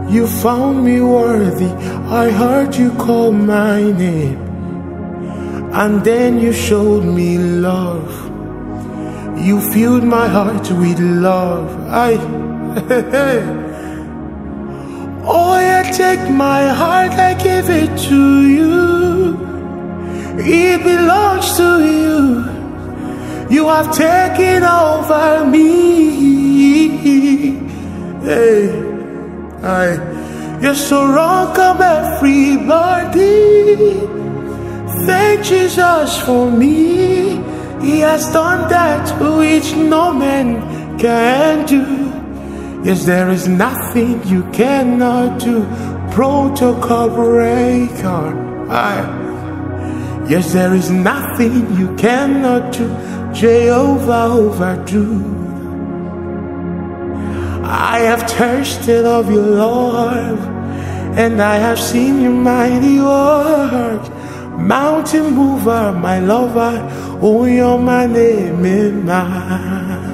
You found me worthy. I heard you call my name, and then you showed me love. You filled my heart with love. Oh yeah, take my heart, I give it to you. It belongs to you. You have taken over me. Hey. You're so welcome, everybody. Thank Jesus for me. He has done that which no man can do. Yes, there is nothing you cannot do. Protocol breaker. Yes, there is nothing you cannot do. Jehovah overdo. I have tasted of your love, and I have seen your mighty work. Mountain mover, my lover, oh, you're my name in mind.